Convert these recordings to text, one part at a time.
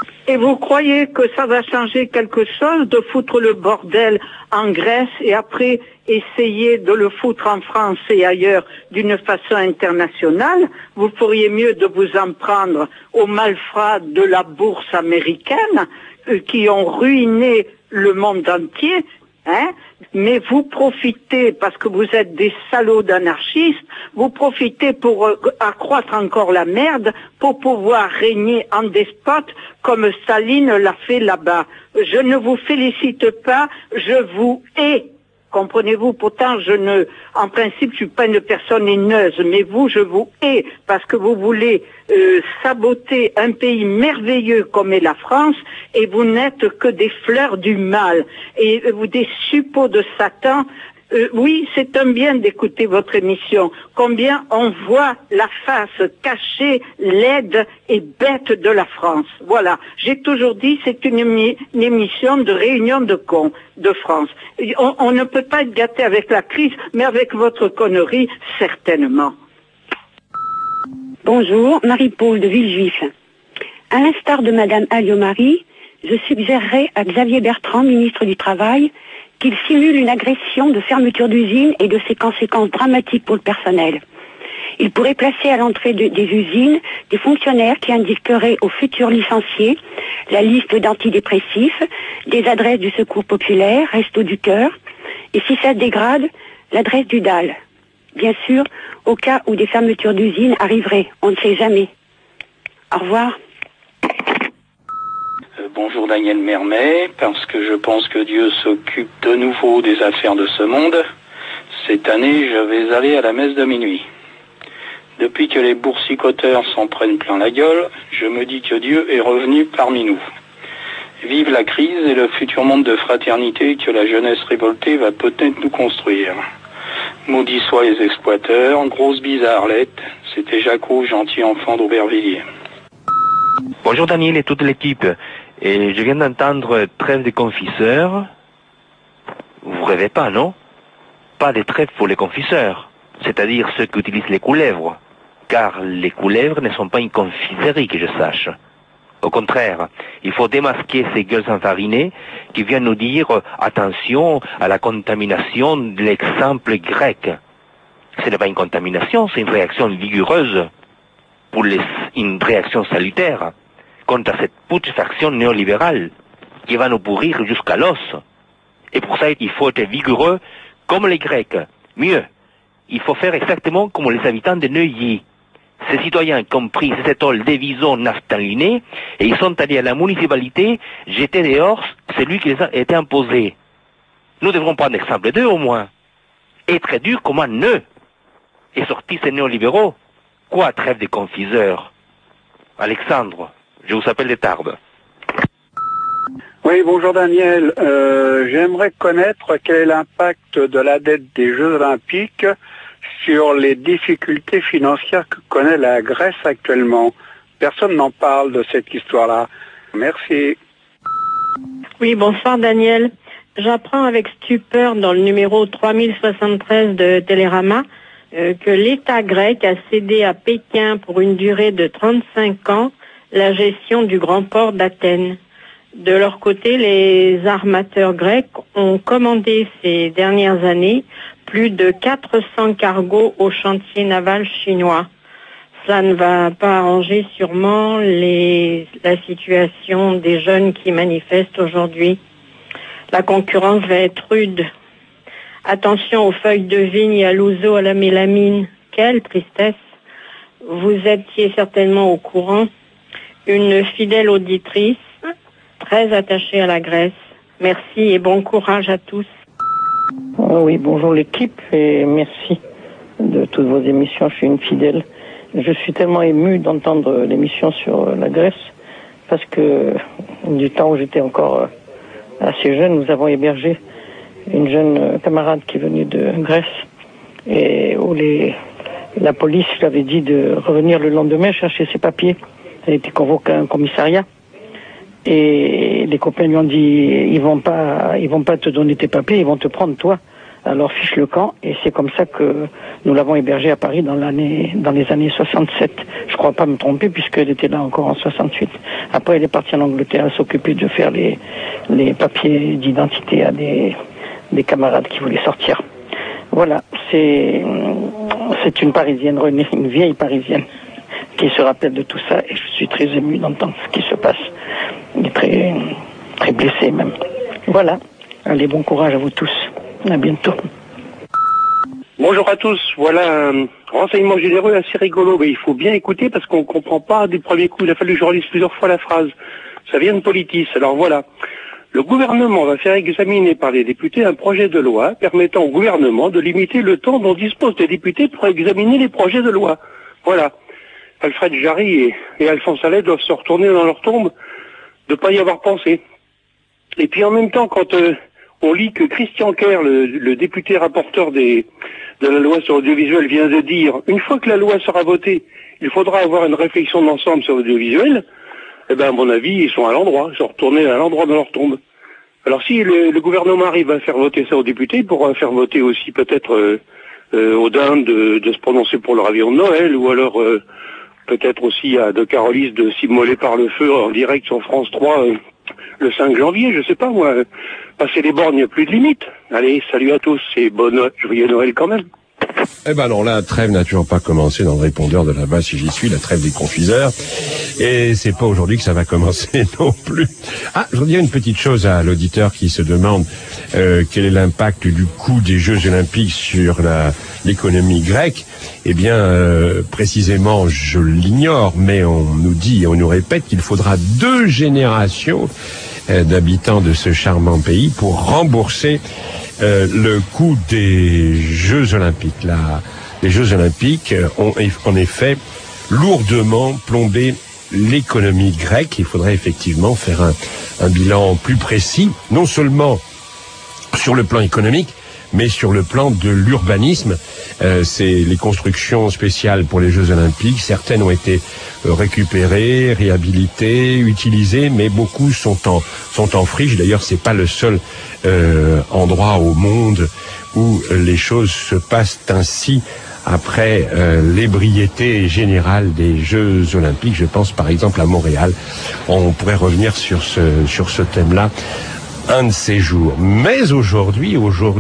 Et vous croyez que ça va changer quelque chose de foutre le bordel en Grèce et après essayer de le foutre en France et ailleurs d'une façon internationale? Vous feriez mieux de vous en prendre aux malfrats de la bourse américaine qui ont ruiné le monde entier. Mais vous profitez, parce que vous êtes des salauds d'anarchistes, vous profitez pour accroître encore la merde, pour pouvoir régner en despote comme Staline l'a fait là-bas. Je ne vous félicite pas, je vous hais. Comprenez-vous, pourtant en principe, je suis pas une personne haineuse, mais vous, je vous hais, parce que vous voulez saboter un pays merveilleux comme est la France, et vous n'êtes que des fleurs du mal, et vous des suppôts de Satan. Oui, c'est un bien d'écouter votre émission. Combien on voit la face cachée, laide et bête de la France. Voilà. J'ai toujours dit, c'est une émission de réunion de cons de France. On ne peut pas être gâté avec la crise, mais avec votre connerie, certainement. Bonjour, Marie-Paul de Villejuif. À l'instar de Madame Alliot-Marie, je suggérerais à Xavier Bertrand, ministre du Travail, qu'il simule une agression de fermeture d'usine et de ses conséquences dramatiques pour le personnel. Il pourrait placer à l'entrée des usines des fonctionnaires qui indiqueraient aux futurs licenciés la liste d'antidépressifs, des adresses du Secours populaire, Restos du Cœur, et si ça se dégrade, l'adresse du DAL. Bien sûr, au cas où des fermetures d'usines arriveraient, on ne sait jamais. Au revoir. Bonjour Daniel Mermet, parce que je pense que Dieu s'occupe de nouveau des affaires de ce monde. Cette année, je vais aller à la messe de minuit. Depuis que les boursicoteurs s'en prennent plein la gueule, je me dis que Dieu est revenu parmi nous. Vive la crise et le futur monde de fraternité que la jeunesse révoltée va peut-être nous construire. Maudits soient les exploiteurs, grosse bise à Arlette, c'était Jaco, gentil enfant d'Aubervilliers. Bonjour Daniel et toute l'équipe. Et je viens d'entendre trêve des confiseurs. Vous rêvez pas, non? Pas de trêve pour les confiseurs, c'est-à-dire ceux qui utilisent les couleuvres. Car les couleuvres ne sont pas une confiserie que je sache. Au contraire, il faut démasquer ces gueules enfarinées qui viennent nous dire attention à la contamination de l'exemple grec. Ce n'est pas une contamination, c'est une réaction vigoureuse pour une réaction salutaire contre cette putréfaction néolibérale qui va nous pourrir jusqu'à l'os. Et pour ça, il faut être vigoureux comme les Grecs. Mieux, il faut faire exactement comme les habitants de Neuilly. Ces citoyens ont pris ces étoiles des visons naphtalinés et ils sont allés à la municipalité jeter dehors celui qui les a été imposé. Nous devrons prendre l'exemple d'eux au moins. Être dur comme un nœud et sortir ces néolibéraux. Quoi, trêve des confiseurs? Alexandre, je vous appelle de Tarbes. Oui, bonjour Daniel. J'aimerais connaître quel est l'impact de la dette des Jeux Olympiques sur les difficultés financières que connaît la Grèce actuellement. Personne n'en parle de cette histoire-là. Merci. Oui, bonsoir Daniel. J'apprends avec stupeur dans le numéro 3073 de Télérama que l'État grec a cédé à Pékin pour une durée de 35 ans la gestion du grand port d'Athènes. De leur côté, les armateurs grecs ont commandé ces dernières années plus de 400 cargos au chantier naval chinois. Cela ne va pas arranger sûrement la situation des jeunes qui manifestent aujourd'hui. La concurrence va être rude. Attention aux feuilles de vigne et à l'ouzo à la mélamine. Quelle tristesse! Vous étiez certainement au courant. Une fidèle auditrice, très attachée à la Grèce. Merci et bon courage à tous. Oui, bonjour l'équipe et merci de toutes vos émissions. Je suis une fidèle. Je suis tellement ému d'entendre l'émission sur la Grèce parce que du temps où j'étais encore assez jeune, nous avons hébergé une jeune camarade qui est venue de Grèce et où la police lui avait dit de revenir le lendemain chercher ses papiers. Elle a été convoquée à un commissariat et les copains lui ont dit ils vont pas te donner tes papiers, ils vont te prendre toi. alors fiche le camp, et c'est comme ça que nous l'avons hébergée à Paris dans les années 67. Je crois pas me tromper, puisqu'elle était là encore en 68. Après, elle est partie en Angleterre, elle s'occupait de faire les papiers d'identité à des camarades qui voulaient sortir. Voilà, c'est une Parisienne, Renée, une vieille Parisienne, qui se rappelle de tout ça, et je suis très ému d'entendre ce qui se passe. Il est très, très blessé même. Voilà, allez, bon courage à vous tous. À bientôt. Bonjour à tous, voilà un renseignement généreux assez rigolo, mais il faut bien écouter parce qu'on ne comprend pas du premier coup, il a fallu que je relise plusieurs fois la phrase. Ça vient de Politis, alors voilà. Le gouvernement va faire examiner par les députés un projet de loi permettant au gouvernement de limiter le temps dont disposent les députés pour examiner les projets de loi. Voilà. Alfred Jarry et Alphonse Allais doivent se retourner dans leur tombe de ne pas y avoir pensé. Et puis en même temps, quand on lit que Christian Kerr, le député rapporteur de la loi sur l'audiovisuel, vient de dire « Une fois que la loi sera votée, il faudra avoir une réflexion d'ensemble sur l'audiovisuel », eh bien, à mon avis, ils sont à l'endroit, ils sont retournés à l'endroit de leur tombe. Alors si le gouvernement arrive à faire voter ça aux députés, il pourra faire voter aussi peut-être aux dindes de se prononcer pour leur avion de Noël, ou alors peut-être aussi à De Carolis de s'immoler par le feu en direct sur France 3 le 5 janvier, je sais pas moi. Passer les bornes, il n'y a plus de limite. Allez, salut à tous et joyeux Noël quand même. Eh ben non, la trêve n'a toujours pas commencé dans le répondeur de là-bas, si j'y suis, la trêve des confiseurs. Et c'est pas aujourd'hui que ça va commencer non plus. Ah, je voudrais dire une petite chose à l'auditeur qui se demande quel est l'impact du coût des Jeux Olympiques sur l'économie grecque. Eh bien, précisément, je l'ignore, mais on nous dit et on nous répète qu'il faudra 2 générations d'habitants de ce charmant pays pour rembourser le coût des Jeux Olympiques. Les Jeux Olympiques ont en effet lourdement plombé l'économie grecque. Il faudrait effectivement faire un bilan plus précis, non seulement sur le plan économique, mais sur le plan de l'urbanisme. C'est les constructions spéciales pour les Jeux Olympiques. Certaines ont été récupérées, réhabilitées, utilisées, mais beaucoup sont en friche. D'ailleurs, c'est pas le seul endroit au monde où les choses se passent ainsi après l'ébriété générale des Jeux Olympiques. Je pense par exemple à Montréal. On pourrait revenir sur ce thème-là un de ces jours. Mais aujourd'hui,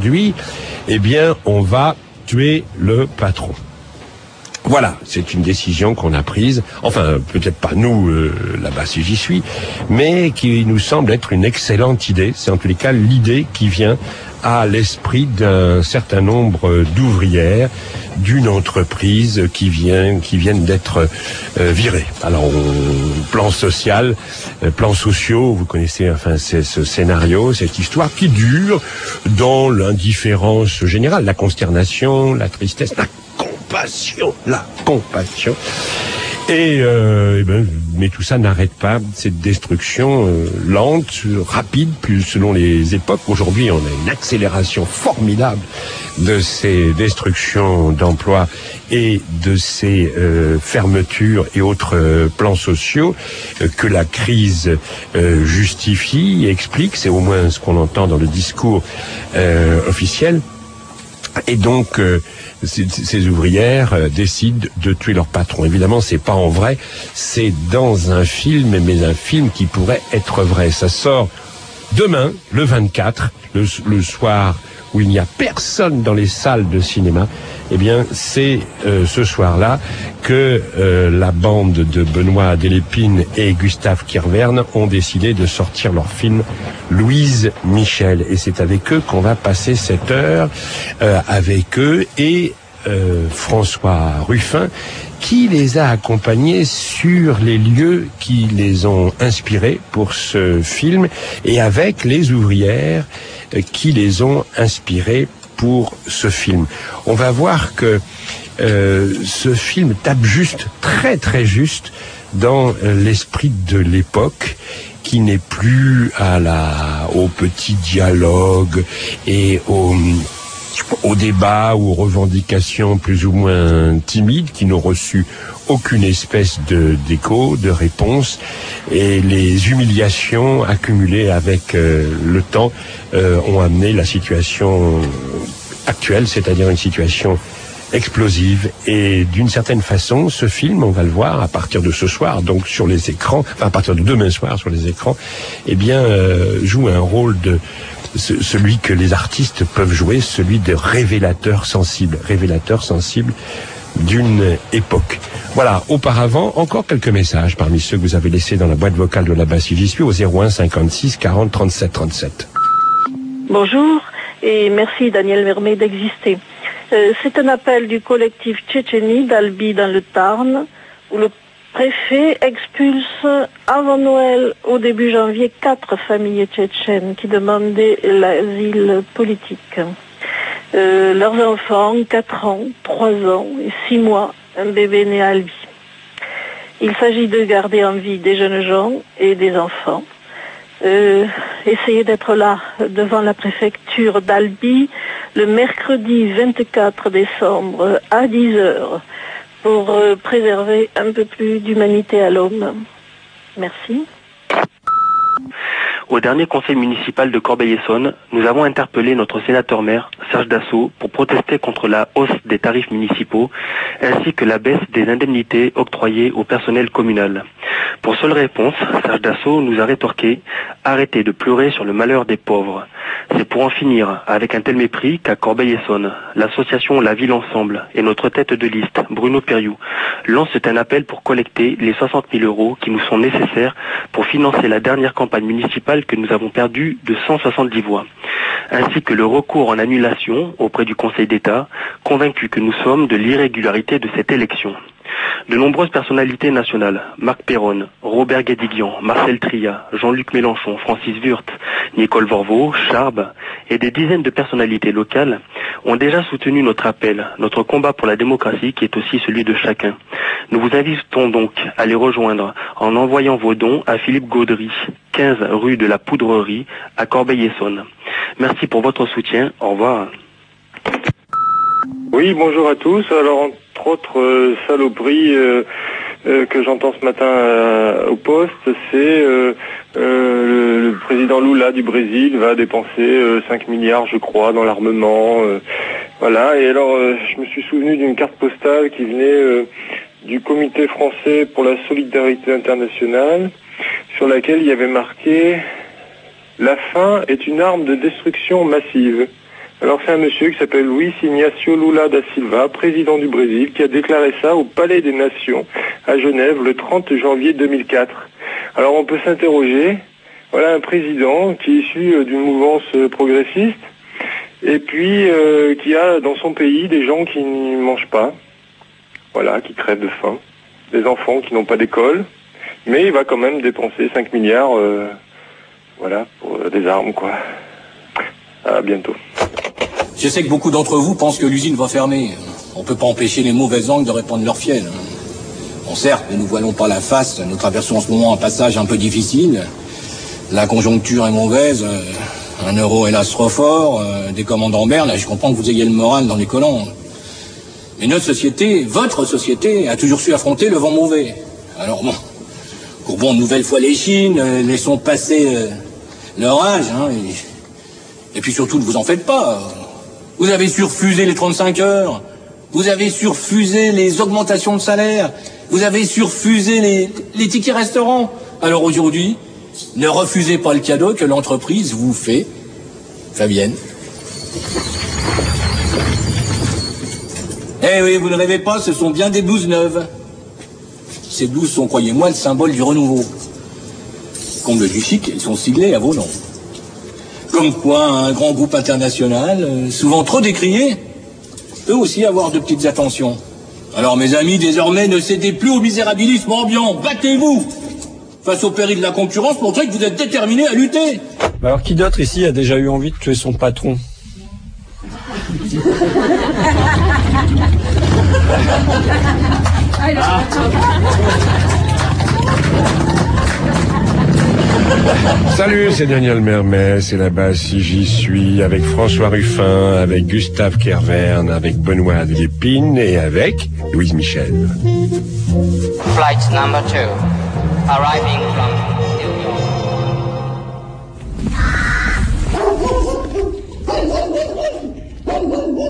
eh bien, on va tuer le patron. Voilà, c'est une décision qu'on a prise, enfin, peut-être pas nous, là-bas si j'y suis, mais qui nous semble être une excellente idée. C'est en tous les cas l'idée qui vient à l'esprit d'un certain nombre d'ouvrières d'une entreprise qui viennent d'être virées. Alors, plan social, plans sociaux, vous connaissez enfin c'est ce scénario, cette histoire qui dure dans l'indifférence générale, la consternation, la tristesse, la compassion. Mais tout ça n'arrête pas cette destruction lente, rapide, plus selon les époques. Aujourd'hui, on a une accélération formidable de ces destructions d'emplois et de ces fermetures et autres plans sociaux que la crise justifie et explique. C'est au moins ce qu'on entend dans le discours officiel. Et donc, ces ouvrières décident de tuer leur patron. Évidemment, c'est pas en vrai, c'est dans un film, mais un film qui pourrait être vrai. Ça sort demain, le 24, le soir où il n'y a personne dans les salles de cinéma. Eh bien, c'est ce soir-là que la bande de Benoît Delépine et Gustave Kirverne ont décidé de sortir leur film Louise Michel. Et c'est avec eux qu'on va passer cette heure, avec eux et François Ruffin, qui les a accompagnés sur les lieux qui les ont inspirés pour ce film, et avec les ouvrières qui les ont inspirés pour ce film. On va voir que ce film tape juste, très très juste, dans l'esprit de l'époque, qui n'est plus au petit dialogue et au débat ou aux revendications plus ou moins timides, qui n'ont reçu aucune espèce d'écho, de réponse, et les humiliations accumulées avec le temps ont amené la situation actuelle, c'est-à-dire une situation explosive. Et d'une certaine façon, ce film, on va le voir à partir de ce soir, donc sur les écrans, enfin à partir de demain soir sur les écrans, eh bien, joue un rôle de celui que les artistes peuvent jouer, celui de révélateur sensible d'une époque. Voilà, auparavant, encore quelques messages parmi ceux que vous avez laissés dans la boîte vocale de la basse si j'y suis au 01 56 40 37 37. Bonjour et merci Daniel Vermet d'exister. C'est un appel du collectif Tchétchénie d'Albi dans le Tarn où le préfet expulse avant Noël au début janvier 4 familles tchétchènes qui demandaient l'asile politique. Leurs enfants, 4 ans, 3 ans et 6 mois, un bébé né à Albi. Il s'agit de garder en vie des jeunes gens et des enfants. Essayez d'être là devant la préfecture d'Albi le mercredi 24 décembre à 10h pour préserver un peu plus d'humanité à l'homme. Merci. Au dernier conseil municipal de Corbeil-Essonnes, nous avons interpellé notre sénateur-maire, Serge Dassault, pour protester contre la hausse des tarifs municipaux, ainsi que la baisse des indemnités octroyées au personnel communal. Pour seule réponse, Serge Dassault nous a rétorqué « Arrêtez de pleurer sur le malheur des pauvres ». C'est pour en finir avec un tel mépris qu'à Corbeil-Essonnes, l'association La Ville Ensemble et notre tête de liste, Bruno Périou, lancent un appel pour collecter les 60 000 € qui nous sont nécessaires pour financer la dernière campagne municipale que nous avons perdue de 170 voix, ainsi que le recours en annulation auprès du Conseil d'État, convaincus que nous sommes de l'irrégularité de cette élection. De nombreuses personnalités nationales, Marc Perron, Robert Guédiguian, Marcel Tria, Jean-Luc Mélenchon, Francis Wurth, Nicole Vorveau, Charb et des dizaines de personnalités locales ont déjà soutenu notre appel, notre combat pour la démocratie qui est aussi celui de chacun. Nous vous invitons donc à les rejoindre en envoyant vos dons à Philippe Gaudry, 15 rue de la Poudrerie à Corbeil-Essonnes. Merci pour votre soutien. Au revoir. Oui, bonjour à tous. Alors, entre autres saloperies que j'entends ce matin au poste, c'est le président Lula du Brésil va dépenser 5 milliards, je crois, dans l'armement. Voilà. Et alors, je me suis souvenu d'une carte postale qui venait du Comité français pour la solidarité internationale, sur laquelle il y avait marqué « La faim est une arme de destruction massive ». Alors c'est un monsieur qui s'appelle Luis Ignacio Lula da Silva, président du Brésil, qui a déclaré ça au Palais des Nations à Genève le 30 janvier 2004. Alors on peut s'interroger, voilà un président qui est issu d'une mouvance progressiste et puis qui a dans son pays des gens qui ne mangent pas, voilà, qui crèvent de faim, des enfants qui n'ont pas d'école, mais il va quand même dépenser 5 milliards voilà, pour des armes, quoi. À bientôt. Je sais que beaucoup d'entre vous pensent que l'usine va fermer. On ne peut pas empêcher les mauvaises langues de répandre leur fiel. Bon, certes, ne nous voilons pas la face. Nous traversons en ce moment un passage un peu difficile. La conjoncture est mauvaise. Un euro hélas trop fort. Des commandes en berne. Je comprends que vous ayez le moral dans les collants. Mais notre société, votre société, a toujours su affronter le vent mauvais. Alors bon, courbons une nouvelle fois les chines. Laissons passer l'orage. Et puis surtout, ne vous en faites pas. Vous avez surfusé les 35 heures. Vous avez surfusé les augmentations de salaire. Vous avez surfusé les tickets restaurants. Alors aujourd'hui, ne refusez pas le cadeau que l'entreprise vous fait. Fabienne. Eh oui, vous ne rêvez pas, ce sont bien des blouses neuves. Ces blouses sont, croyez-moi, le symbole du renouveau. Comble du chic, elles sont siglées à vos noms. Comme quoi, un grand groupe international, souvent trop décrié, peut aussi avoir de petites attentions. Alors, mes amis, désormais, ne cédez plus au misérabilisme ambiant. Battez-vous face au péril de la concurrence, montrez que vous êtes déterminés à lutter. Alors, qui d'autre ici a déjà eu envie de tuer son patron? Salut, c'est Daniel Mermet, c'est là-bas si j'y suis, avec François Ruffin, avec Gustave Kervern, avec Benoît Adlépine et avec Louise Michel. Flight number 2, arriving from New York.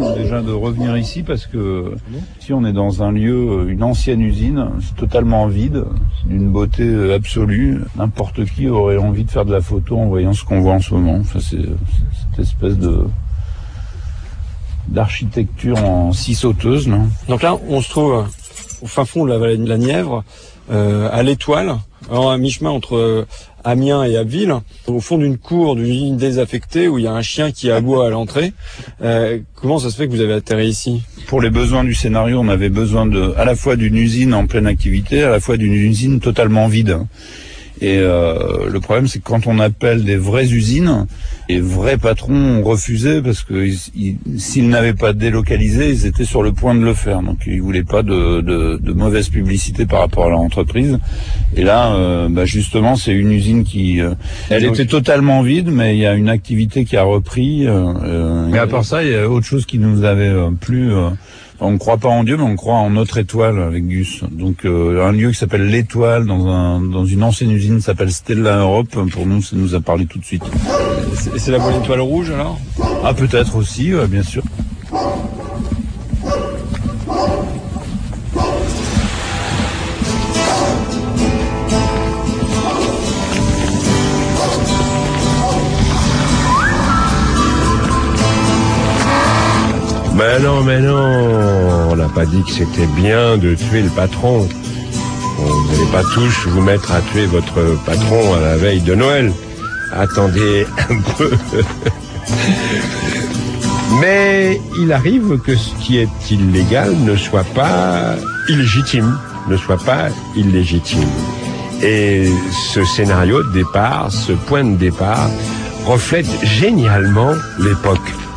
déjà de revenir ici parce que ici on est dans un lieu, une ancienne usine, c'est totalement vide, c'est d'une beauté absolue. N'importe qui aurait envie de faire de la photo en voyant ce qu'on voit en ce moment. Enfin, c'est cette espèce d'architecture en scie sauteuse. Là. Donc là, on se trouve au fin fond de la vallée de la Nièvre, à l'Étoile, alors à mi-chemin entre Amiens et Abbeville, au fond d'une cour d'une usine désaffectée où il y a un chien qui aboie à l'entrée. Comment ça se fait que vous avez atterri ici? Pour les besoins du scénario, on avait besoin à la fois d'une usine en pleine activité, à la fois d'une usine totalement vide. Et le problème, c'est que quand on appelle des vraies usines, les vrais patrons ont refusé parce que s'ils n'avaient pas délocalisé, ils étaient sur le point de le faire. Donc ils voulaient pas de mauvaise publicité par rapport à leur entreprise. Et là, justement, c'est une usine qui, elle était totalement vide, mais il y a une activité qui a repris. Et à part ça, il y a autre chose qui nous avait plu. On ne croit pas en Dieu, mais on croit en notre étoile avec Gus. Donc un lieu qui s'appelle l'Étoile dans une ancienne usine qui s'appelle Stella Europe. Pour nous, ça nous a parlé tout de suite. C'est la bonne étoile rouge alors? Ah peut-être aussi, bien sûr. Mais non, on n'a pas dit que c'était bien de tuer le patron. Vous n'allez pas tous vous mettre à tuer votre patron à la veille de Noël. Attendez un peu. Mais il arrive que ce qui est illégal ne soit pas illégitime, Et ce scénario de départ, ce point de départ, reflète génialement l'époque.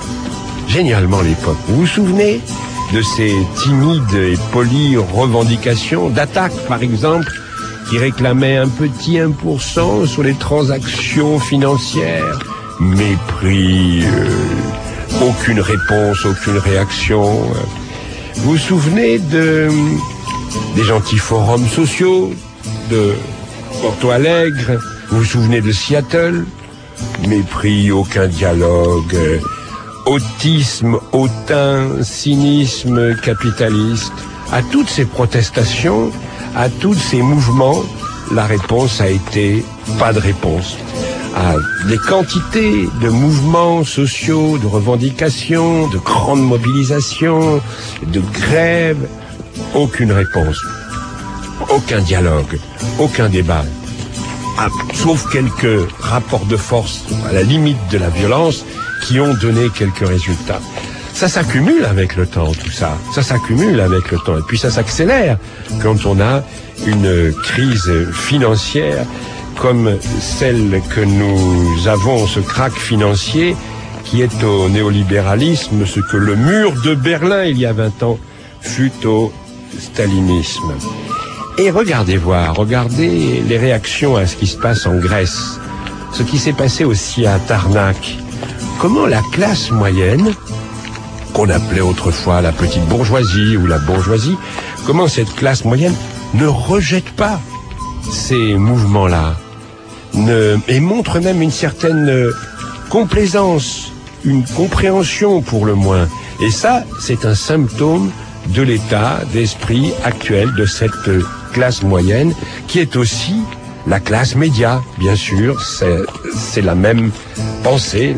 Vous vous souvenez de ces timides et polies revendications d'attaque, par exemple, qui réclamaient un petit 1% sur les transactions financières? Mépris, aucune réponse, aucune réaction. Vous vous souvenez des gentils forums sociaux de Porto Alegre? Vous vous souvenez de Seattle? Mépris, aucun dialogue. Autisme, hautain, cynisme capitaliste. À toutes ces protestations, à tous ces mouvements, la réponse a été pas de réponse. À des quantités de mouvements sociaux, de revendications, de grandes mobilisations, de grèves, aucune réponse. Aucun dialogue, aucun débat. Sauf quelques rapports de force à la limite de la violence qui ont donné quelques résultats. Ça s'accumule avec le temps, tout ça. Et puis ça s'accélère quand on a une crise financière comme celle que nous avons, ce krach financier qui est au néolibéralisme, ce que le mur de Berlin, il y a 20 ans, fut au stalinisme. Et regardez les réactions à ce qui se passe en Grèce, ce qui s'est passé aussi à Tarnac. Comment la classe moyenne, qu'on appelait autrefois la petite bourgeoisie ou la bourgeoisie, comment cette classe moyenne ne rejette pas ces mouvements-là, et montre même une certaine complaisance, une compréhension pour le moins. Et ça, c'est un symptôme de l'état d'esprit actuel de cette classe moyenne, qui est aussi la classe média, bien sûr. C'est la même pensée,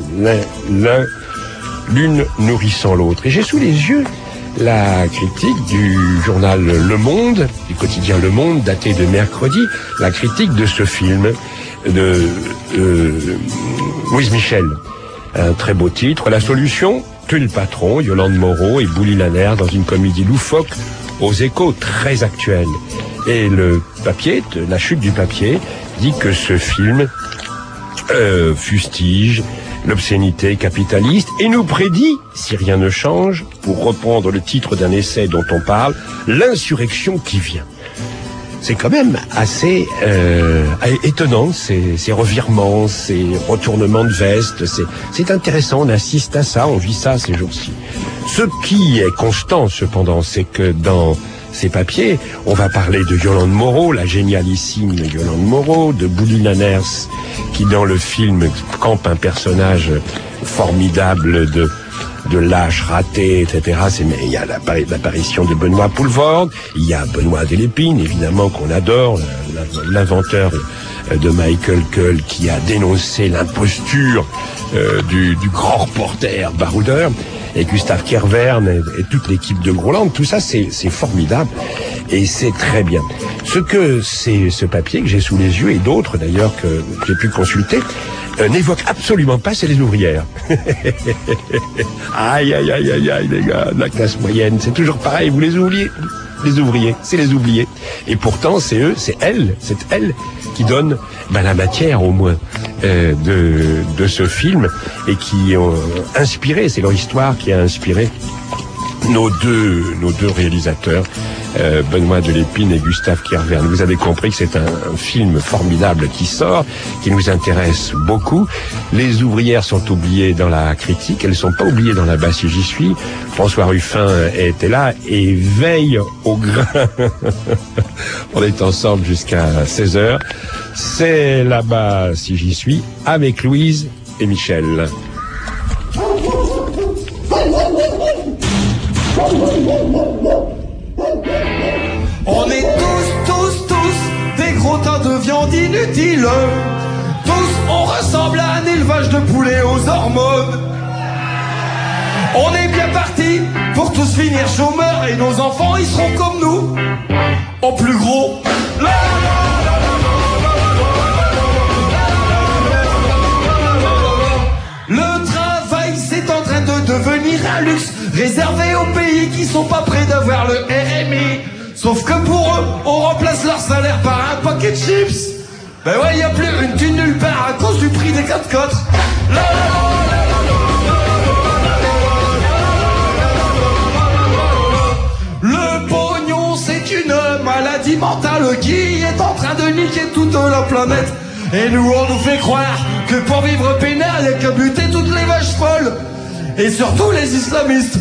l'une nourrissant l'autre. Et j'ai sous les yeux la critique du journal Le Monde, du quotidien Le Monde, daté de mercredi, la critique de ce film de Louise Michel. Un très beau titre, La solution, tue le patron, Yolande Moreau et Bouli Lanner dans une comédie loufoque aux échos très actuels. Et le papier, la chute du papier, dit que ce film fustige l'obscénité capitaliste et nous prédit, si rien ne change, pour reprendre le titre d'un essai dont on parle, l'insurrection qui vient. C'est quand même assez étonnant, ces revirements, ces retournements de veste. C'est intéressant, on assiste à ça, on vit ça ces jours-ci. Ce qui est constant, cependant, c'est que dans ces papiers, on va parler de Yolande Moreau, la génialissime Yolande Moreau, de Bouli Lanners, qui dans le film campe un personnage formidable de de lâches ratés, etc. Mais il y a l'apparition de Benoît Poelvoorde, il y a Benoît Delépine, évidemment, qu'on adore, l'inventeur de Michael Cull, qui a dénoncé l'imposture du grand reporter baroudeur, et Gustave Kervern et toute l'équipe de Groland. Tout ça, c'est formidable et c'est très bien. Ce papier que j'ai sous les yeux, et d'autres d'ailleurs que j'ai pu consulter, n'évoque absolument pas, c'est les ouvrières. Aïe, aïe, aïe, aïe, aïe, les gars, la classe moyenne, c'est toujours pareil, vous les oubliez. Les ouvriers, c'est les oubliés. Et pourtant, c'est elles qui donnent la matière au moins de ce film, et qui ont inspiré, c'est leur histoire qui a inspiré nos deux réalisateurs, Benoît Delépine et Gustave Kervern. Vous avez compris que c'est un film formidable qui sort, qui nous intéresse beaucoup. Les ouvrières sont oubliées dans la critique, elles ne sont pas oubliées dans la bas si j'y suis. François Ruffin était là et veille au grain. On est ensemble jusqu'à 16h. C'est là-bas si j'y suis, avec Louise et Michel. On est tous des gros tas de viande inutile. Tous on ressemble à un élevage de poulets aux hormones. On est bien partis pour tous finir chômeurs, et nos enfants ils seront comme nous, en plus gros. Le travail c'est en train de devenir un luxe réservé aux pays qui sont pas prêts d'avoir le RMI. Sauf que pour eux, on remplace leur salaire par un paquet de chips. Ben ouais, y a plus une thune nulle part à cause du prix des 4x4. Le pognon, c'est une maladie mentale qui est en train de niquer toute la planète. Et nous, on nous fait croire que pour vivre peinard, y a qu'à buter toutes les vaches folles. Et surtout les islamistes.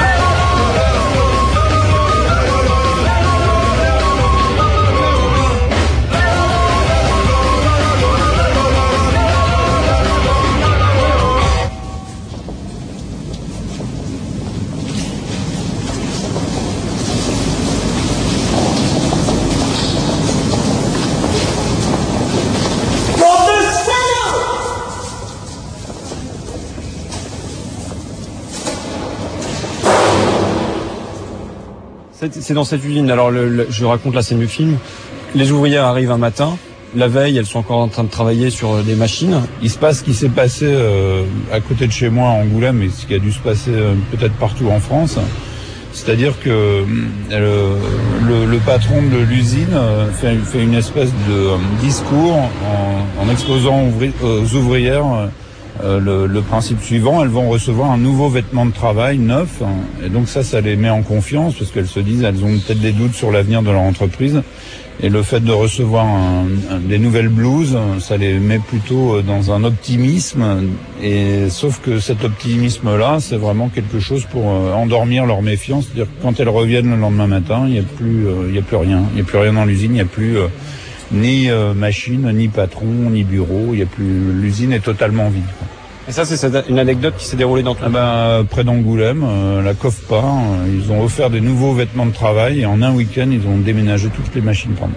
C'est dans cette usine. Alors, je raconte la scène du film. Les ouvrières arrivent un matin. La veille, elles sont encore en train de travailler sur des machines. Il se passe ce qui s'est passé à côté de chez moi, à Angoulême, et ce qui a dû se passer peut-être partout en France. C'est-à-dire que le patron de l'usine fait une espèce de discours en exposant aux ouvrières le principe suivant: elles vont recevoir un nouveau vêtement de travail neuf, et donc ça les met en confiance, parce qu'elles se disent, elles ont peut-être des doutes sur l'avenir de leur entreprise, et le fait de recevoir des nouvelles blouses, ça les met plutôt dans un optimisme, et sauf que cet optimisme-là, c'est vraiment quelque chose pour endormir leur méfiance. C'est-à-dire que quand elles reviennent le lendemain matin, il y a plus rien, il y a plus rien dans l'usine, il n'y a plus ni machine, ni patron, ni bureau, il y a plus, l'usine est totalement vide. Et ça, c'est une anecdote qui s'est déroulée dans tout près d'Angoulême, la COFPA, ils ont offert des nouveaux vêtements de travail, et en un week-end, ils ont déménagé toutes les machines par mois.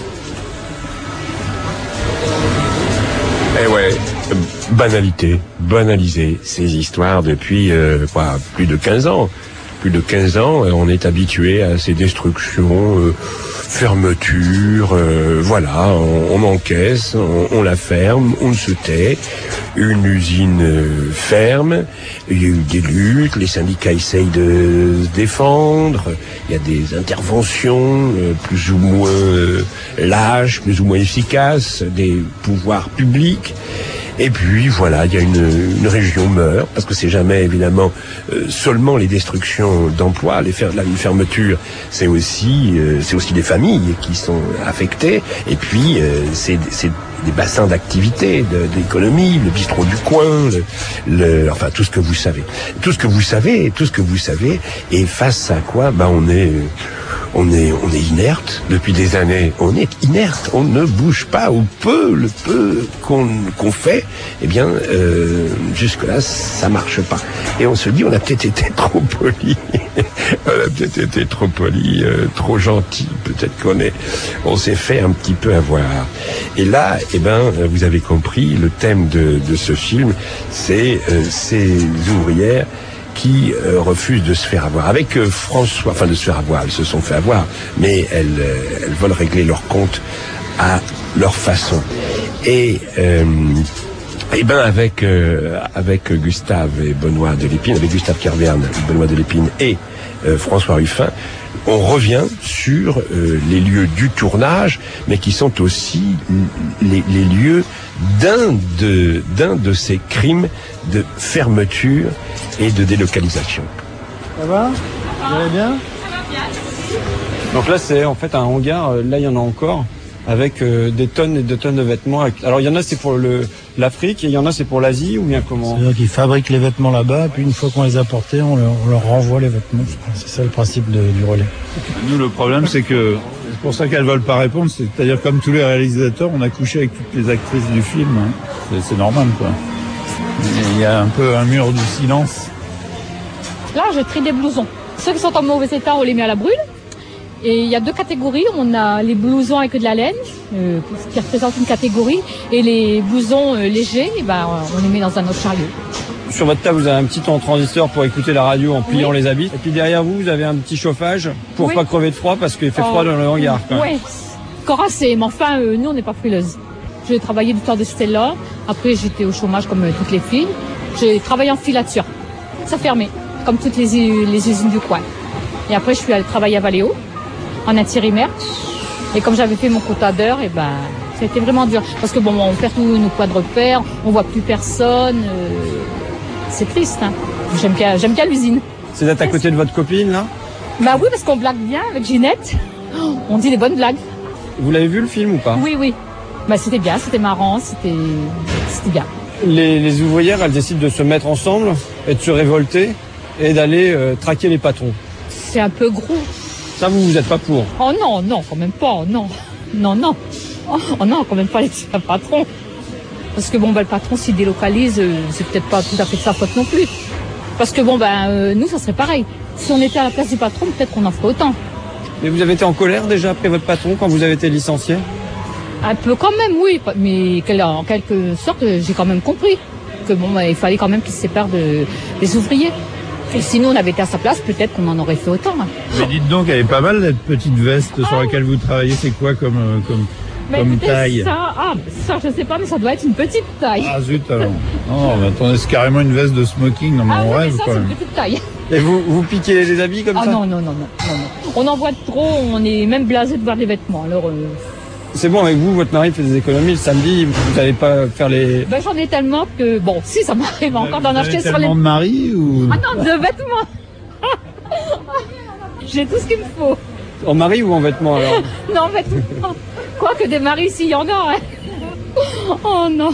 Eh ouais, banaliser ces histoires depuis plus de 15 ans. Plus de 15 ans, on est habitué à ces destructions, fermetures, voilà, on encaisse, on la ferme, on se tait, une usine ferme, il y a eu des luttes, les syndicats essayent de se défendre, il y a des interventions plus ou moins lâches, plus ou moins efficaces, des pouvoirs publics. Et puis voilà, il y a une région meurt, parce que c'est jamais évidemment seulement les destructions d'emplois, les fermetures, c'est aussi des familles qui sont affectées, et puis c'est des bassins d'activité, d'économie, le bistrot du coin, enfin tout ce que vous savez, et face à quoi, on est inerte depuis des années. On est inerte, on ne bouge pas. Le peu qu'on fait, eh bien, jusque-là, ça marche pas. Et on se dit, on a peut-être été trop poli, trop gentil. Peut-être on s'est fait un petit peu avoir. Et là, eh ben, vous avez compris, le thème de ce film, c'est ces ouvrières qui refusent de se faire avoir. Avec François, enfin de se faire avoir, elles se sont fait avoir, mais elles veulent régler leur compte à leur façon. Et ben avec Gustave et Benoît Delépine, avec Gustave Kerverne, Benoît Delépine et François Ruffin, on revient sur les lieux du tournage, mais qui sont aussi les lieux d'un de ces crimes de fermeture et de délocalisation. Ça va ? Vous allez bien ? Donc là, c'est en fait un hangar, là il y en a encore, avec des tonnes et des tonnes de vêtements. Alors il y en a c'est pour l'Afrique et il y en a c'est pour l'Asie ou bien comment ? C'est-à-dire qu'ils fabriquent les vêtements là-bas, puis une fois qu'on les a portés, on leur renvoie les vêtements. C'est ça le principe du relais. Nous, le problème, c'est que c'est pour ça qu'elles veulent pas répondre. C'est-à-dire, comme tous les réalisateurs, on a couché avec toutes les actrices du film. Hein. C'est normal, quoi. Il y a un peu un mur du silence. Là, je trie des blousons. Ceux qui sont en mauvais état, on les met à la brûle. Et il y a 2 catégories. On a les blousons avec de la laine, qui représentent une catégorie. Et les blousons légers, on les met dans un autre chariot. Sur votre table, vous avez un petit transistor pour écouter la radio en pliant les habits. Et puis derrière vous, vous avez un petit chauffage pour pas crever de froid parce qu'il fait froid dans le hangar. Oui, corassé. Mais enfin, nous, on n'est pas frileuses. J'ai travaillé du temps de Stella. Après, j'étais au chômage comme toutes les filles. J'ai travaillé en filature. Ça fermait, comme toutes les usines du coin. Et après, je suis allée travailler à Valéo, en intérimaire. Et comme j'avais fait mon quota d'heures, ça a été vraiment dur. Parce que on perd tous nos points de repère, on voit plus personne. C'est triste, hein. J'aime bien l'usine. C'est d'être à côté de votre copine, là ? Bah oui, parce qu'on blague bien avec Ginette. On dit des bonnes blagues. Vous l'avez vu le film ou pas ? Oui. Bah c'était bien, c'était marrant, c'était bien. Les ouvrières, elles décident de se mettre ensemble et de se révolter et d'aller traquer les patrons. C'est un peu gros. Ça, vous n'êtes pas pour ? Oh non, quand même pas, non. Oh non, quand même pas les patrons. Parce que le patron s'il délocalise, c'est peut-être pas tout à fait de sa faute non plus. Parce que nous, ça serait pareil. Si on était à la place du patron, peut-être qu'on en ferait autant. Mais vous avez été en colère déjà après votre patron quand vous avez été licencié ? Un peu quand même, oui. Mais en quelque sorte, j'ai quand même compris que il fallait quand même qu'il se sépare des ouvriers. Et sinon, on avait été à sa place, peut-être qu'on en aurait fait autant. Mais dites donc, elle est pas mal cette petite veste sur laquelle vous travaillez. C'est quoi comme taille ? Ça, je sais pas, mais ça doit être une petite taille. Ah zut alors. Non, mais attendez, c'est carrément une veste de smoking. Non, mais on rêve, quoi. C'est une petite taille. Et vous piquez les habits comme ça ? Non. On en voit trop, on est même blasé de voir des vêtements. Alors. C'est bon, avec vous, votre mari fait des économies le samedi, vous n'allez pas faire les... J'en ai tellement que, si ça m'arrive encore d'en acheter sur les... Tellement de mari ou... Ah non, de vêtements. J'ai tout ce qu'il me faut. En mari ou en vêtements alors ? Non, en vêtements. Quoique des maris, s'il y en a, hein. Oh non.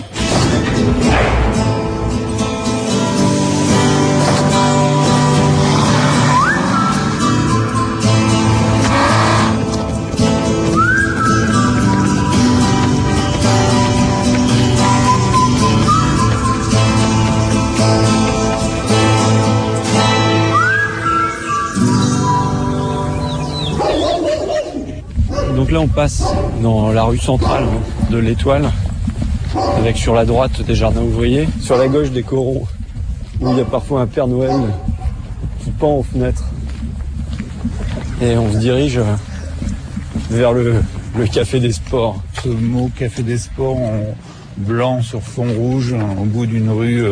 Donc là on passe dans la rue centrale de l'Étoile, avec sur la droite des jardins ouvriers, sur la gauche des corons, où il y a parfois un Père Noël qui pend aux fenêtres. Et on se dirige vers le Café des Sports. Ce mot Café des Sports en blanc sur fond rouge, au bout d'une rue,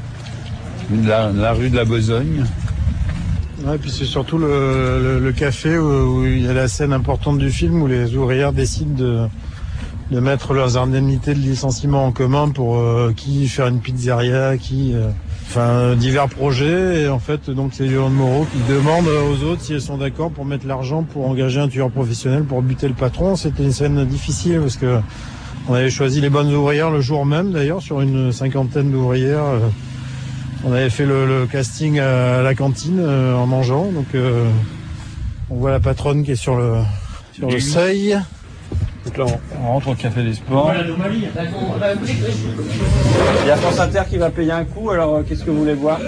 la rue de la Besogne. Ouais, puis c'est surtout le café où il y a la scène importante du film où les ouvrières décident de mettre leurs indemnités de licenciement en commun pour qui faire une pizzeria, divers projets. Et en fait, donc c'est Yolande Moreau qui demande aux autres si elles sont d'accord pour mettre l'argent pour engager un tueur professionnel pour buter le patron. C'était une scène difficile parce que on avait choisi les bonnes ouvrières le jour même d'ailleurs sur une 50aine d'ouvrières. On avait fait le casting à la cantine en mangeant, donc On voit la patronne qui est sur le seuil. Donc là, on rentre au Café des Sports. Il y a France Inter qui va payer un coup, alors qu'est-ce que vous voulez voir?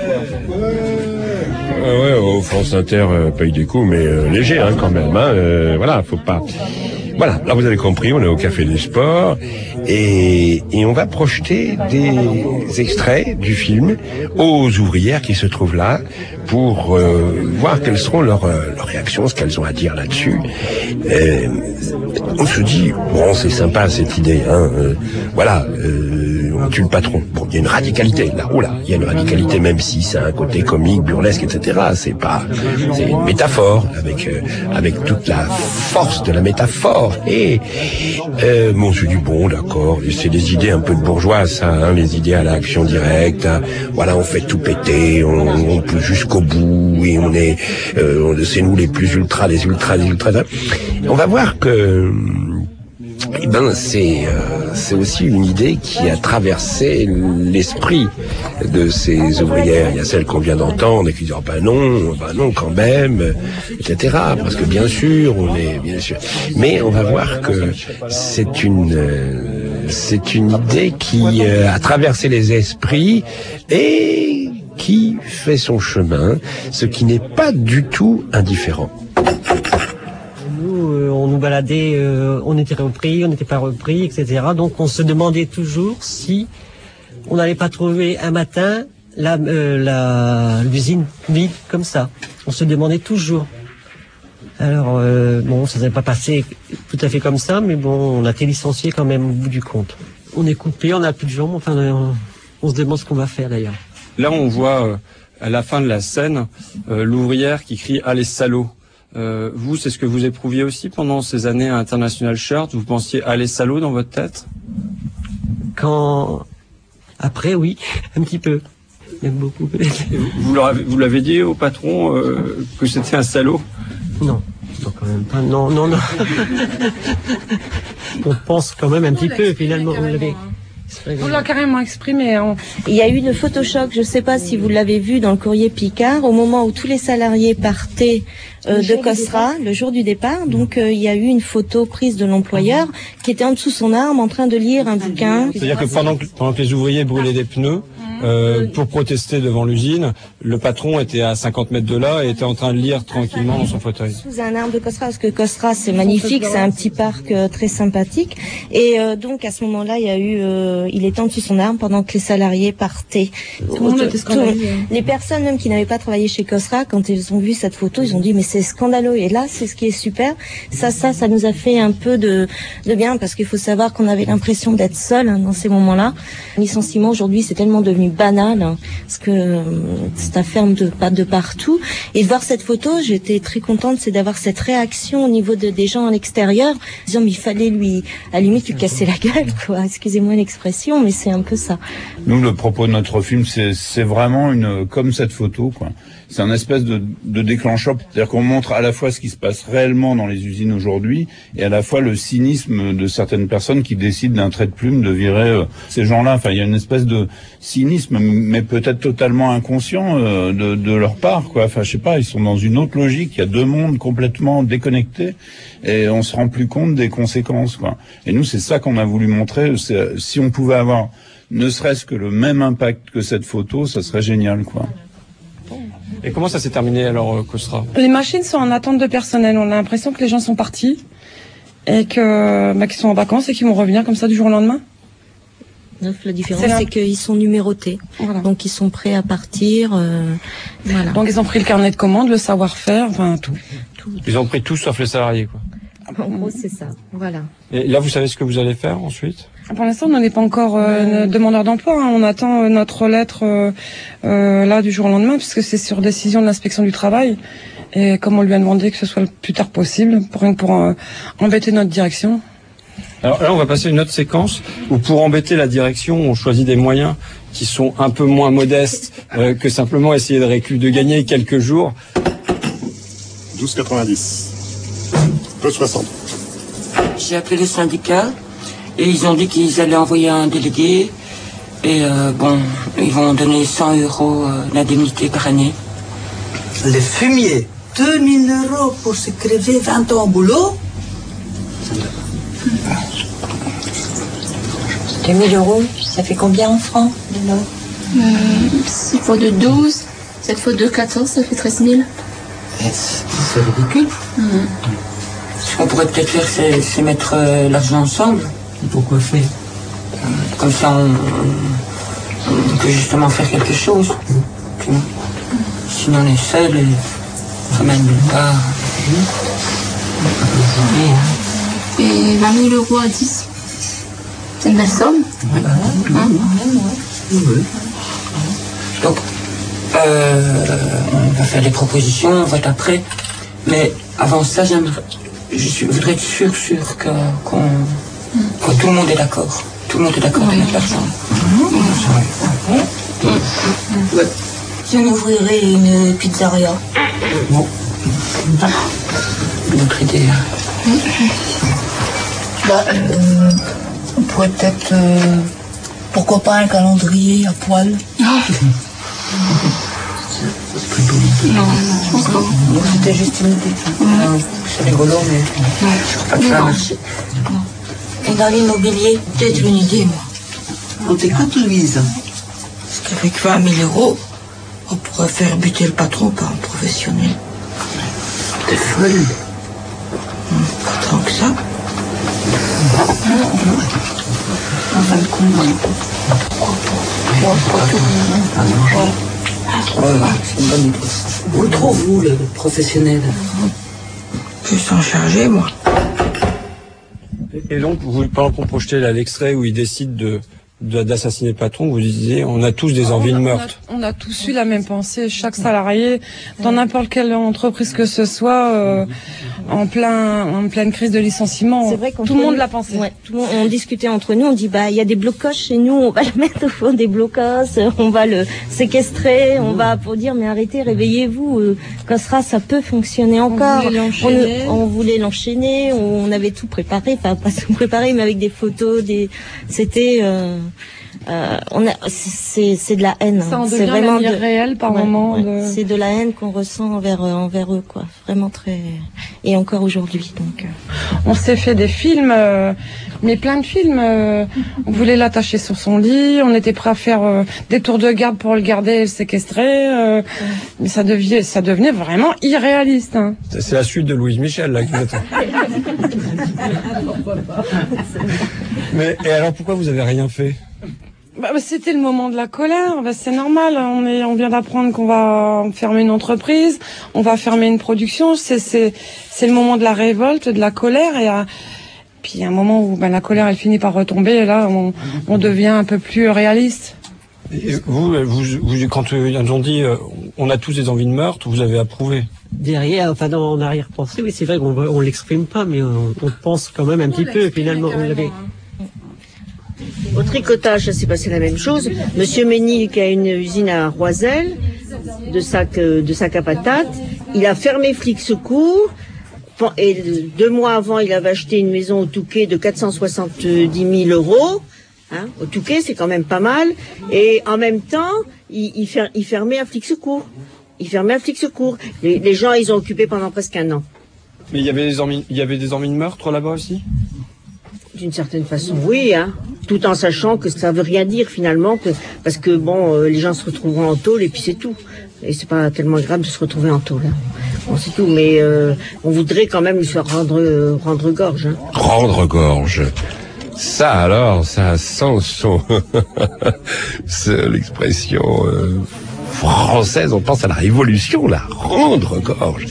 Ouais, France Inter paye des coups, mais léger quand même. Voilà, faut pas... Voilà, là vous avez compris, on est au Café des Sports et on va projeter des extraits du film aux ouvrières qui se trouvent là pour voir quelles seront leurs réactions, ce qu'elles ont à dire là-dessus. On se dit, bon, c'est sympa cette idée, voilà, on tue le patron. Bon, il y a une radicalité là, il y a une radicalité, même si c'est un côté comique, burlesque, etc. C'est une métaphore avec toute la force de la métaphore. Et bon, je dis bon, d'accord, c'est des idées un peu de bourgeois, ça, les idées à l'action directe. Voilà, on fait tout péter, on pousse jusqu'au bout et on est, c'est nous les plus ultras, les ultras. On va voir que c'est aussi une idée qui a traversé l'esprit de ces ouvrières. Il y a celles qu'on vient d'entendre et qui disent bah non quand même, etc. Parce que bien sûr, mais on va voir que c'est une idée qui a traversé les esprits et qui fait son chemin, ce qui n'est pas du tout indifférent. On nous baladait, on était repris, on n'était pas repris, etc. Donc on se demandait toujours si on n'allait pas trouver un matin l'usine vide comme ça. On se demandait toujours. Alors bon, ça s'est pas passé tout à fait comme ça, mais bon, on a été licenciés quand même au bout du compte. On est coupé, on n'a plus de jambes, enfin on se demande ce qu'on va faire d'ailleurs. Là on voit à la fin de la scène l'ouvrière qui crie « Allez salauds !» Vous, c'est ce que vous éprouviez aussi pendant ces années à International Shirt? Vous pensiez aller salaud dans votre tête? Après, oui, un petit peu. Même beaucoup. Vous l'avez dit au patron que c'était un salaud? Non, quand même pas. Non. On pense quand même un petit peu, finalement. On l'a carrément exprimé. Il y a eu le Photoshop, je ne sais pas si vous l'avez vu dans le courrier Picard, au moment où tous les salariés partaient de COSRA, le jour du départ. Donc il y a eu une photo prise de l'employeur qui était en dessous de son arme en train de lire un bouquin. C'est-à-dire que pendant que les ouvriers brûlaient des pneus, pour protester devant l'usine, le patron était à 50 mètres de là et était en train de lire tranquillement dans son fauteuil. Sous un arbre de COSRA, parce que COSRA c'est magnifique, c'est un petit parc très sympathique. Et donc à ce moment-là, il était en dessous de son arbre pendant que les salariés partaient. Tout le monde était scandalisé. Les personnes même qui n'avaient pas travaillé chez COSRA, quand ils ont vu cette photo, ils ont dit mais c'est scandaleux. Et là, c'est ce qui est super. Ça nous a fait un peu de bien, parce qu'il faut savoir qu'on avait l'impression d'être seul dans ces moments-là. Le licenciement aujourd'hui, c'est tellement devenu banal, parce que ça ferme de partout. Et de voir cette photo, j'étais très contente, c'est d'avoir cette réaction au niveau des gens à l'extérieur, disant mais il fallait lui, à la limite, lui casser la gueule, quoi. Excusez-moi l'expression, mais c'est un peu ça. Nous, le propos de notre film, c'est vraiment comme cette photo, quoi. C'est un espèce de déclencheur, c'est-à-dire qu'on montre à la fois ce qui se passe réellement dans les usines aujourd'hui et à la fois le cynisme de certaines personnes qui décident d'un trait de plume de virer ces gens-là. Enfin, il y a une espèce de cynisme, mais peut-être totalement inconscient de leur part, quoi. Enfin, je sais pas, ils sont dans une autre logique. Il y a deux mondes complètement déconnectés et on se rend plus compte des conséquences, quoi. Et nous, c'est ça qu'on a voulu montrer. Si on pouvait avoir ne serait-ce que le même impact que cette photo, ça serait génial, quoi. Et comment ça s'est terminé alors, COSRA? Les machines sont en attente de personnel. On a l'impression que les gens sont partis et qu'ils sont en vacances et qu'ils vont revenir comme ça du jour au lendemain. La différence, c'est qu'ils sont numérotés. Voilà. Donc ils sont prêts à partir. Voilà. Donc ils ont pris le carnet de commandes, le savoir-faire, enfin tout. Ils ont pris tout sauf les salariés, quoi. En gros, c'est ça. Voilà. Et là, vous savez ce que vous allez faire ensuite? Pour l'instant, on n'est pas encore demandeur d'emploi. On attend notre lettre là du jour au lendemain, puisque c'est sur décision de l'inspection du travail. Et comme on lui a demandé que ce soit le plus tard possible, pour embêter notre direction. Alors là, on va passer à une autre séquence où, pour embêter la direction, on choisit des moyens qui sont un peu moins modestes que simplement essayer de gagner quelques jours. 12,90. Peu 60. J'ai appelé les syndicats et ils ont dit qu'ils allaient envoyer un délégué et ils vont donner 100 € d'indemnité par année. Les fumiers 2000 € pour se crever 20 ans au boulot. 2000 €, ça fait combien en francs, de l'or 6 fois de 12, 7 fois de 14, ça fait 13 000. C'est ridicule. Ce qu'on pourrait peut-être faire, c'est mettre l'argent ensemble. Pourquoi faire? Comme ça, on peut justement faire quelque chose. Tu vois. Sinon, on est seul et ça mène nulle part. Et 20 000 € à 10. C'est une belle somme. Donc, on va faire des propositions, on vote après. Mais avant ça, je voudrais être sûr que tout le monde est d'accord. Tout le monde est d'accord avec l'argent. Si on ouvrirait une pizzeria. Bon. Une autre idée. On pourrait peut-être... pourquoi pas un calendrier à poil? Non, je pense pas. C'était juste une idée. C'est rigolo, mais je crois pas que ça va marcher. Et dans l'immobilier, peut-être une idée, moi. On t'écoute, Louise. Parce qu'avec 20 000 €, on pourrait faire buter le patron par un professionnel. T'es folle. Pas tant que ça. En fin de compte, C'est une bonne idée. Où trouve-vous le professionnel? Je vais s'en charger, moi. Et donc, pendant qu'on projetait là l'extrait où il décide d'assassiner le patron, vous disiez, on a tous des envies de meurtre. On a tous eu la même pensée, chaque salarié, dans n'importe quelle entreprise que ce soit, en pleine crise de licenciement. C'est vrai tout le monde l'a pensé. Ouais, tout le monde, on discutait entre nous, on dit il y a des blocos chez nous, on va le mettre au fond des blocos, on va le séquestrer, on va pour dire mais arrêtez, réveillez-vous, Cosra ça peut fonctionner encore. On voulait l'enchaîner, on avait tout préparé, enfin pas tout préparé mais avec des photos, c'était c'est de la haine. Ça en c'est devient vraiment réel par moment. C'est de la haine qu'on ressent envers eux, quoi. Vraiment très. Et encore aujourd'hui, donc. On s'est fait des films, mais plein de films. On voulait l'attacher sur son lit. On était prêt à faire des tours de garde pour le garder et le séquestrer. Mais ça devenait vraiment irréaliste. Hein. C'est la suite de Louise Michel là qui m'attend. Mais et alors pourquoi vous avez rien fait? C'était le moment de la colère, c'est normal, on vient d'apprendre qu'on va fermer une entreprise, on va fermer une production, c'est le moment de la révolte, de la colère, et puis il y a un moment où la colère elle finit par retomber, et là on devient un peu plus réaliste. Et vous quand ils nous ont dit on a tous des envies de meurtre, vous avez approuvé? Derrière, enfin en arrière-pensée, oui c'est vrai qu'on l'exprime pas, mais on pense quand même un petit peu, finalement on l'avait... Au tricotage, ça s'est passé la même chose. Monsieur Mény, qui a une usine à Roisel, de sacs à patates, il a fermé Flic Secours. Et 2 mois avant, il avait acheté une maison au Touquet de 470 000 €. Hein, au Touquet, c'est quand même pas mal. Et en même temps, il fermait à Flic Secours. Les gens, ils ont occupé pendant presque 1 an. Mais il y avait des envies de meurtre là-bas aussi? D'une certaine façon, oui, hein. Tout en sachant que ça veut rien dire finalement, parce que les gens se retrouveront en tôle et puis c'est tout. Et c'est pas tellement grave de se retrouver en tôle. Hein. Bon, c'est tout, mais on voudrait quand même lui faire rendre gorge. Hein. Rendre gorge. Ça alors, ça sent l'expression française, on pense à la Révolution, là. Rendre gorge.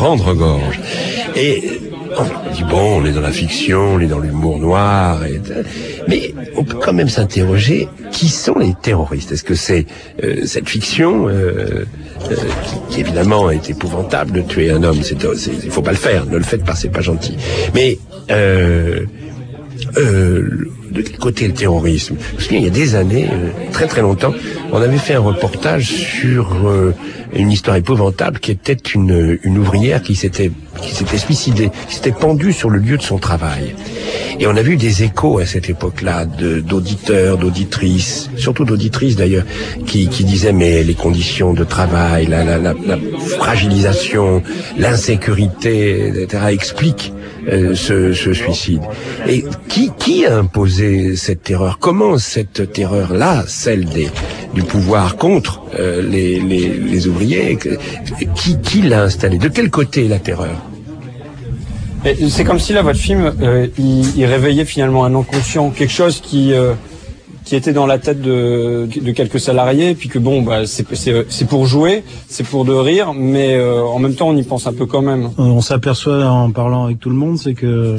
Et on dit on est dans la fiction, on est dans l'humour noir, mais on peut quand même s'interroger, qui sont les terroristes? Est-ce que c'est cette fiction qui évidemment est épouvantable de tuer un homme, il faut pas le faire, ne le faites pas, c'est pas gentil. Mais de quel côté le terrorisme? Parce qu'il y a des années, très très longtemps, on avait fait un reportage sur une histoire épouvantable qui était une ouvrière qui s'était suicidée, qui s'était pendue sur le lieu de son travail. Et on a vu des échos à cette époque-là d'auditeurs, d'auditrices, surtout d'auditrices d'ailleurs, qui disaient mais les conditions de travail, la fragilisation, l'insécurité, etc. expliquent ce suicide. Et qui a imposé cette terreur? Comment cette terreur-là, celle du pouvoir contre les ouvriers, qui l'a installée? De quel côté la terreur? C'est comme si là, votre film, il réveillait finalement un inconscient, quelque chose qui était dans la tête de quelques salariés, puis que bon, bah, c'est pour jouer, c'est pour de rire, mais en même temps, on y pense un peu quand même. On s'aperçoit en parlant avec tout le monde, c'est que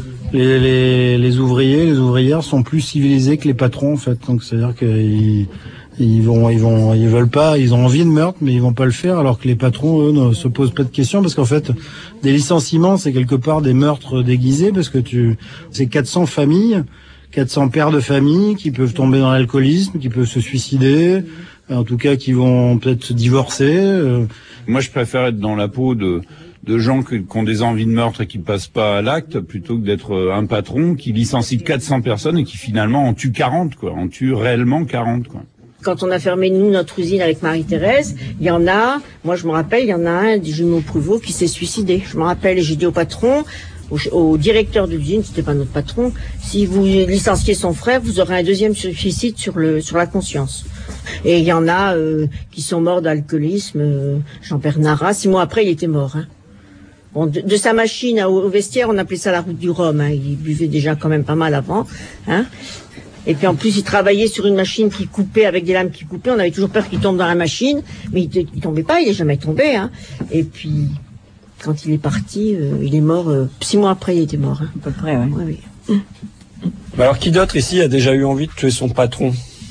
les ouvriers, les ouvrières sont plus civilisés que les patrons en fait. Donc c'est-à-dire qu'ils veulent pas, ils ont envie de meurtre, mais ils vont pas le faire, alors que les patrons, eux, ne se posent pas de questions, parce qu'en fait, des licenciements, c'est quelque part des meurtres déguisés, parce que c'est 400 familles, 400 pères de famille qui peuvent tomber dans l'alcoolisme, qui peuvent se suicider, en tout cas qui vont peut-être se divorcer. Moi, je préfère être dans la peau de gens qui ont des envies de meurtre et qui passent pas à l'acte, plutôt que d'être un patron qui licencie 400 personnes et qui finalement en tue 40, quoi. En tue réellement 40, quoi. Quand on a fermé, nous, notre usine avec Marie-Thérèse, il y en a, moi je me rappelle, il y en a un des jumeaux Pruvot qui s'est suicidé. Je me rappelle, et j'ai dit au patron, au directeur de l'usine, c'était pas notre patron, si vous licenciez son frère, vous aurez un deuxième suicide sur la conscience. Et il y en a qui sont morts d'alcoolisme, Jean-Pierre Nara, 6 mois après, il était mort. Hein. Bon, de sa machine au vestiaire, on appelait ça la route du Rhum. Hein. Il buvait déjà quand même pas mal avant. Hein. Et puis en plus, il travaillait sur une machine qui coupait, avec des lames qui coupaient. On avait toujours peur qu'il tombe dans la machine, mais il tombait pas, il est jamais tombé. Hein. Et puis, quand il est parti, il est mort. 6 mois après, il était mort. Hein. À peu près, oui. Ouais, oui. Bah alors, qui d'autre ici a déjà eu envie de tuer son patron?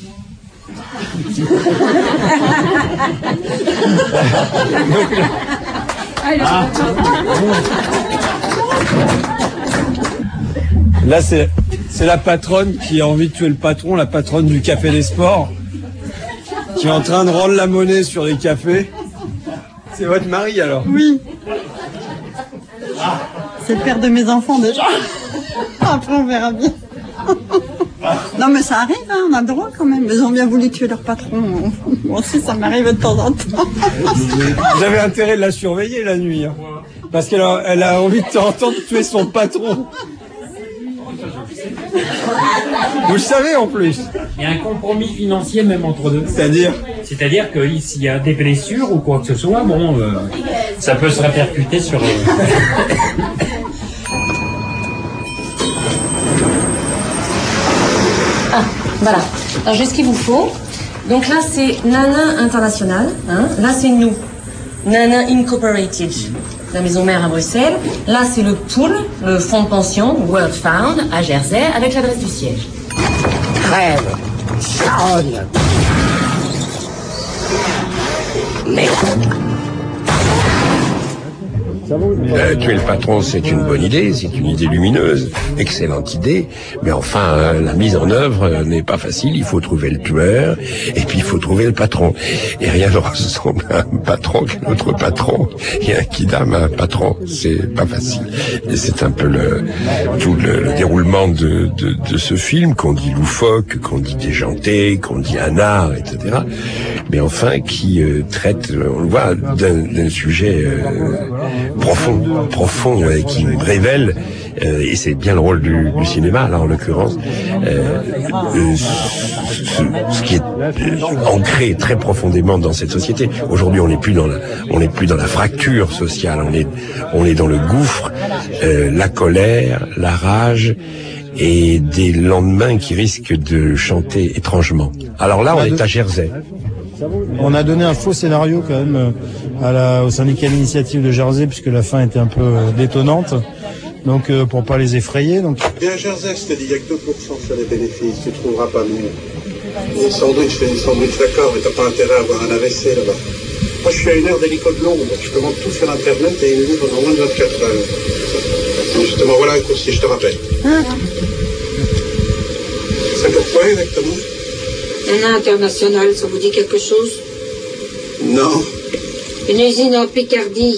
Là, c'est la patronne qui a envie de tuer le patron, la patronne du Café des Sports, qui est en train de rendre la monnaie sur les cafés. C'est votre mari, alors? Oui. C'est le père de mes enfants, déjà. Après, on verra bien. Non, mais ça arrive, hein, on a le droit quand même. Ils ont bien voulu tuer leur patron. Moi aussi, ça m'arrive de temps en temps. Vous avez intérêt de la surveiller la nuit, hein, parce qu'elle a envie de t'entendre tuer son patron. Vous le savez en plus. Il y a un compromis financier même entre deux. C'est-à-dire que s'il y a des blessures ou quoi que ce soit, bon, ça peut se répercuter sur... Ah, voilà. Alors j'ai ce qu'il vous faut. Donc là c'est Nana International, hein. Là c'est nous, Nana Incorporated, la maison mère à Bruxelles. Là c'est le pool, le fonds de pension World Found à Jersey avec l'adresse du siège. Crève, charogne. Merde. Tuer le patron, c'est une bonne idée, c'est une idée lumineuse, excellente idée, mais enfin, la mise en œuvre n'est pas facile, il faut trouver le tueur, et puis il faut trouver le patron. Et rien ne ressemble à un patron qu'un autre patron, et un kidam à un patron, c'est pas facile. Et c'est un peu tout le déroulement de ce film, qu'on dit loufoque, qu'on dit déjanté, qu'on dit un art, etc. Mais enfin, qui traite, on le voit, d'un sujet profond et qui révèle, et c'est bien le rôle du cinéma là en l'occurrence, ce qui est ancré très profondément dans cette société. Aujourd'hui, on n'est plus dans la fracture sociale, on est dans le gouffre, la colère, la rage et des lendemains qui risquent de chanter étrangement. Alors là, on est à Jersey. On a donné un faux scénario quand même au syndicat d'initiative de Jersey, puisque la fin était un peu détonnante, donc pour pas les effrayer. Donc. Bien à Jersey, je te dis, il n'y a que 2% sur les bénéfices, tu ne trouveras pas mieux. Les sandwichs, d'accord, mais t'as pas intérêt à avoir un AVC là-bas. Moi je suis à 1 heure d'hélico de Londres, je commande tout sur internet et il me livre dans moins de 24 heures. Et justement, voilà un coursier, je te rappelle. C'est pourquoi exactement? Nana International, ça vous dit quelque chose? Non. Une usine en Picardie.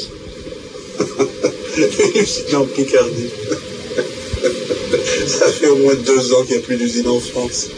Une usine en Picardie. Ça fait au moins 2 ans qu'il n'y a plus d'usine en France.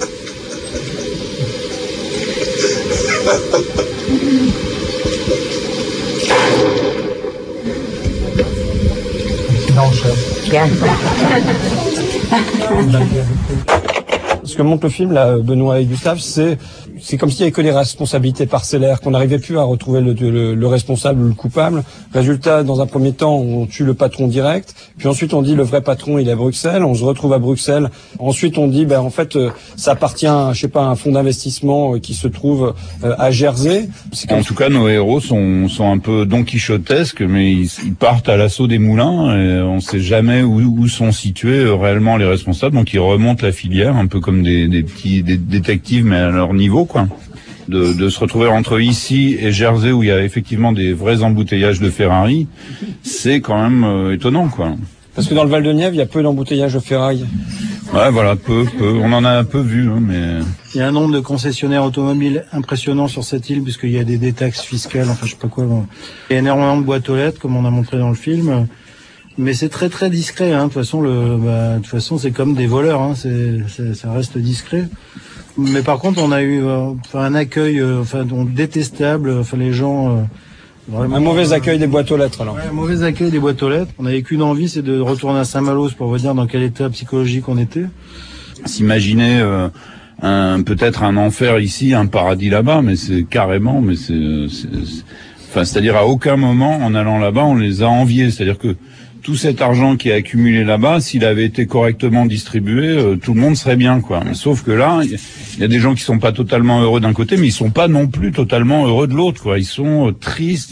Ce que montre le film, là, Benoît et Gustave, c'est comme s'il n'y avait que des responsabilités parcellaires, qu'on n'arrivait plus à retrouver le responsable ou le coupable. Résultat, dans un premier temps, on tue le patron direct, puis ensuite on dit le vrai patron il est à Bruxelles, on se retrouve à Bruxelles. Ensuite on dit en fait ça appartient à, je sais pas, un fonds d'investissement qui se trouve à Jersey. En tout cas, nos héros sont un peu don quichotesques, mais ils partent à l'assaut des moulins et on sait jamais où sont situés réellement les responsables. Donc ils remontent la filière, un peu comme des petits détectives, mais à leur niveau, quoi. De se retrouver entre ici et Jersey, où il y a effectivement des vrais embouteillages de Ferrari, c'est quand même étonnant, quoi. Parce que dans le Val-de-Nièvre, il y a peu d'embouteillages de ferraille. Ouais, voilà, peu. On en a un peu vu, hein, mais... Il y a un nombre de concessionnaires automobiles impressionnant sur cette île, puisqu'il y a des taxes fiscales, enfin je sais pas quoi. Bon. Il y a énormément de boîtes aux lettres, comme on a montré dans le film. Mais c'est très très discret, hein. De toute façon, c'est comme des voleurs, hein. Ça reste discret. Mais par contre, on a eu un accueil détestable. Les gens vraiment, un mauvais accueil des boîtes aux lettres, alors. Ouais, un mauvais accueil des boîtes aux lettres. On n'avait qu'une envie, c'est de retourner à Saint-Malo pour vous dire dans quel état psychologique on était. S'imaginer peut-être un enfer ici, un paradis là-bas, mais c'est carrément, c'est-à-dire à aucun moment en allant là-bas, on les a enviés. C'est-à-dire que tout cet argent qui est accumulé là-bas, s'il avait été correctement distribué, tout le monde serait bien, quoi. Sauf que là, il y a des gens qui sont pas totalement heureux d'un côté, mais ils sont pas non plus totalement heureux de l'autre, quoi. Ils sont tristes,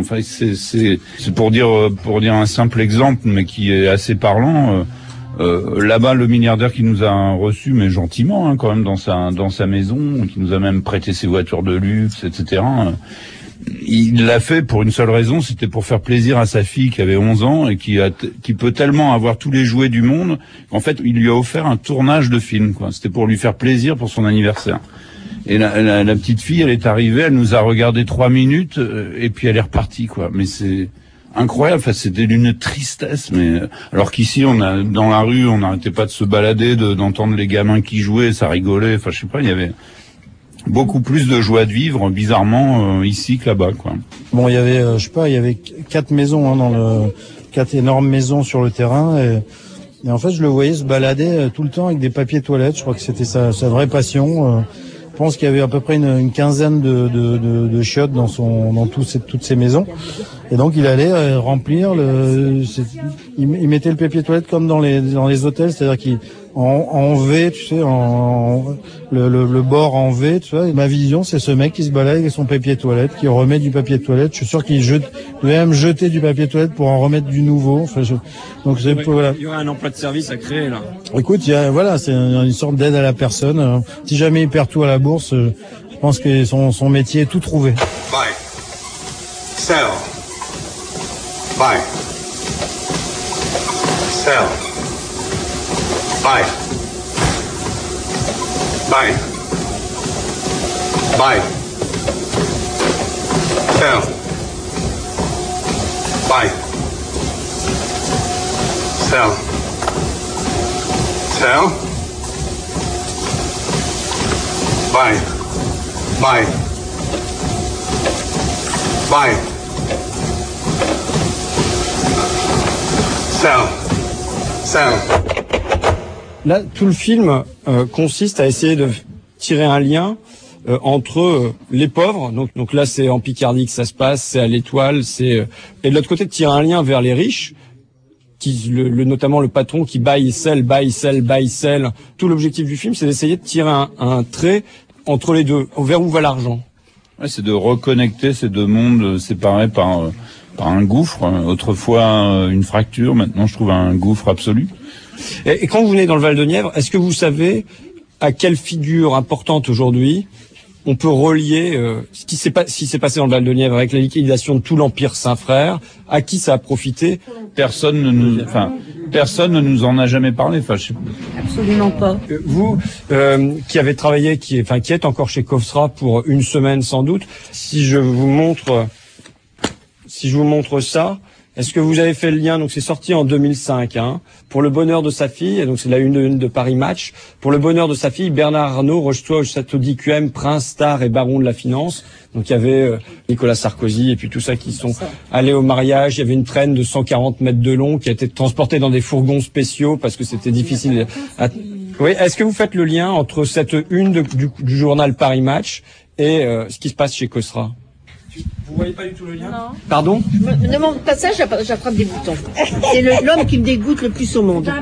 c'est pour dire un simple exemple, mais qui est assez parlant. Là-bas, le milliardaire qui nous a reçus, mais gentiment, hein, quand même, dans sa maison, qui nous a même prêté ses voitures de luxe, etc. Il l'a fait pour une seule raison, c'était pour faire plaisir à sa fille qui avait 11 ans et qui peut tellement avoir tous les jouets du monde qu'en fait, il lui a offert un tournage de film, quoi. C'était pour lui faire plaisir pour son anniversaire. Et la petite fille, elle est arrivée, elle nous a regardé 3 minutes et puis elle est repartie, quoi. Mais c'est incroyable, enfin, c'était d'une tristesse, mais alors qu'ici, dans la rue, on n'arrêtait pas de se balader, d'entendre les gamins qui jouaient, ça rigolait, enfin, je sais pas, il y avait beaucoup plus de joie de vivre, bizarrement, ici que là-bas, quoi. Bon, il y avait, il y avait 4 maisons, hein, 4 énormes maisons sur le terrain, et en fait, je le voyais se balader tout le temps avec des papiers toilettes. Je crois que c'était sa vraie passion. Je pense qu'il y avait à peu près une quinzaine de chiottes dans toutes ces maisons. Et donc, il allait remplir il mettait le papier toilette comme dans les hôtels, c'est-à-dire qu'il en V, tu sais, le bord en V, tu vois. Et ma vision, c'est ce mec qui se balade avec son papier toilette, qui remet du papier toilette. Je suis sûr qu'il devait même jeter du papier toilette pour en remettre du nouveau. Enfin, donc voilà. Il y aurait un emploi de service à créer, là. Écoute, c'est une sorte d'aide à la personne. Si jamais il perd tout à la bourse, je pense que son métier est tout trouvé. Buy. Sell. Buy. Sell. Buy. Buy. Buy. Sell. Buy. Sell. Sell. Buy. Buy. Buy. Sell. Sell. Là, tout le film consiste à essayer de tirer un lien entre les pauvres. Donc là, c'est en Picardie que ça se passe, c'est à l'Étoile, et de l'autre côté, de tirer un lien vers les riches, notamment le patron qui buy, sell. Tout l'objectif du film, c'est d'essayer de tirer un trait entre les deux, vers où va l'argent. Ouais, c'est de reconnecter ces deux mondes séparés par un gouffre. Autrefois une fracture, maintenant je trouve un gouffre absolu. Et quand vous venez dans le Val-de-Nièvre, est-ce que vous savez à quelle figure importante aujourd'hui on peut relier ce qui s'est passé dans le Val-de-Nièvre avec la liquidation de tout l'empire Saint-Frère. À qui ça a profité? Personne ne nous en a jamais parlé. Enfin, je sais pas. Absolument pas. Vous, qui avez travaillé, qui êtes encore chez Cofsra pour une semaine sans doute, si je vous montre ça, est-ce que vous avez fait le lien? Donc c'est sorti en 2005, pour le bonheur de sa fille, et donc c'est la une de Paris Match. Pour le bonheur de sa fille, Bernard Arnault reçoit au château d'Yquem, prince, star et baron de la finance. Donc il y avait Nicolas Sarkozy et puis tout ça qui sont allés au mariage. Il y avait une traîne de 140 mètres de long qui a été transportée dans des fourgons spéciaux parce que c'était difficile. Oui, est-ce que vous faites le lien entre cette une du journal Paris Match et ce qui se passe chez Cofsra? Vous voyez pas du tout le lien? Non. Pardon? Ne demande pas ça, j'attrape des boutons. C'est l'homme qui me dégoûte le plus au monde.